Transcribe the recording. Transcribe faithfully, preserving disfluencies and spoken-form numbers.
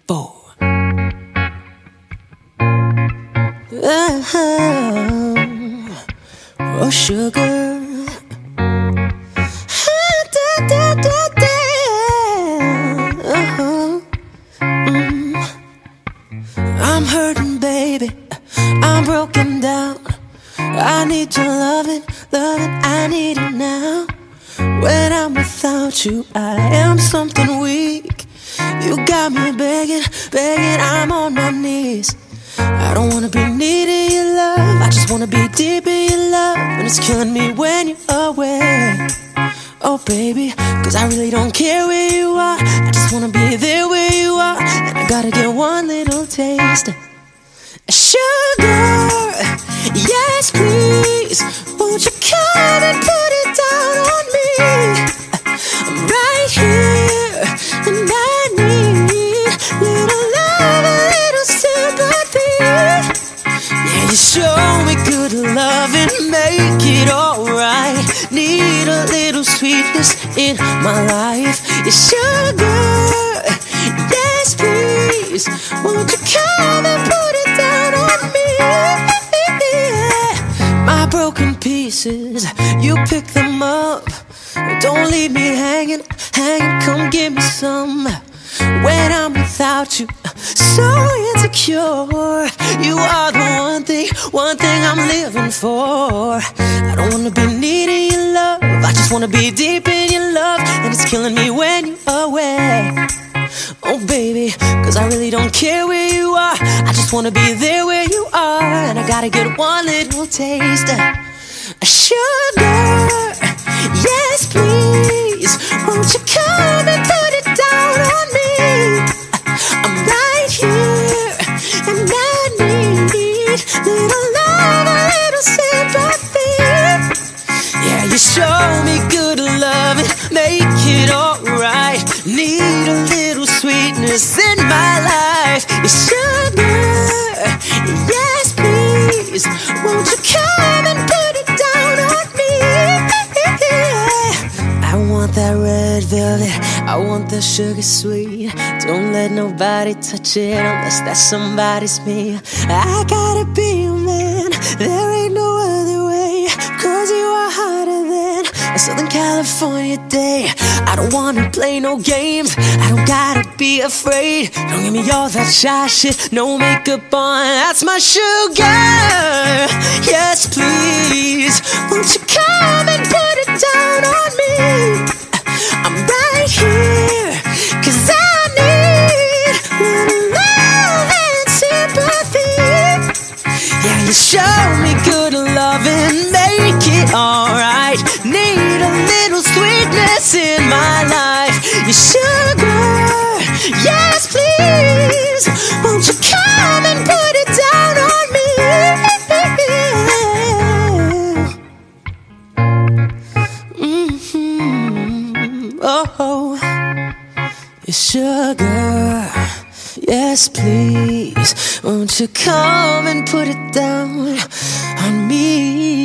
four. Oh, oh sugar. Ah, da, da, da, da. Uh-huh. Mm. I'm hurting, baby. I'm broken down. I need your loving, loving. I need it now. When I'm without you, I am something weak. You got me begging, begging. I'm on my knees. I don't wanna be needing your love. I just wanna be deep in your love. And it's killing me when you're away. Oh baby, cause I really don't care where you are. I just wanna be there where you are. And I gotta get one little taste. Sugar, yes please. Won't you come and put it down on me? I'm right here and I need little love, a little sympathy. Yeah, you show me good love and make it alright. Need a little sweetness in my life. Yeah, sugar, yes please. Won't you come and put it down on me? My broken pieces, you pick them up. Don't leave me hanging, hanging. Come give me some. When I'm without you, so insecure. You are the one thing, one thing I'm living for. I don't wanna be needing your love. I just wanna be deep in your love. And it's killing me when you're away. Oh baby, cause I really don't care where you are. I just wanna be there where you are. And I gotta get one little taste. Sugar, yes please. Won't you come and put it down on me? I'm right here and I need little love, a little sympathy. Yeah, you show me good love and make it alright. Need a little sweetness in my life. Yeah, sugar, yes please. Won't you come and put it down on me? I want that red velvet, I want that sugar sweet. Don't let nobody touch it unless that somebody's me. I gotta be your man, there ain't no other way. Cause you are hotter than a Southern California day. I don't wanna play no games, I don't gotta be afraid. Don't give me all that shy shit, no makeup on, that's my sugar. Yes please, won't you come and put it down on me? I'm right here, cause I need little love and sympathy. Yeah, you show me good love and make it alright. Need a little sweetness in my life. You sugar, yes please. Won't you come and put it down on me? Mm-hmm. Oh, you sugar, yes please. Won't you come and put it down on me?